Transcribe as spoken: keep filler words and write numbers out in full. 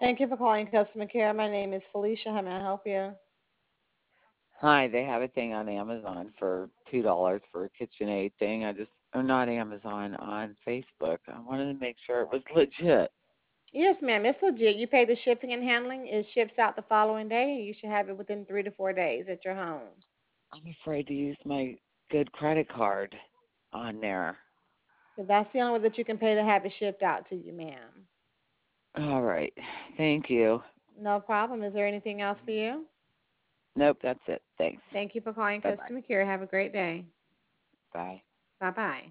Thank you for calling customer care. My name is Felicia. How may I help you? Hi, they have a thing on Amazon for two dollars for a KitchenAid thing. I just, or not Amazon, on Facebook. I wanted to make sure it was legit. Yes, ma'am. It's legit. You pay the shipping and handling. It ships out the following day, and you should have it within three to four days at your home. I'm afraid to use my good credit card on there. So that's the only way that you can pay to have it shipped out to you, ma'am. All right. Thank you. No problem. Is there anything else for you? Nope, that's it. Thanks. Thank you for calling Bye bye. customer care. Have a great day. Bye. Bye bye.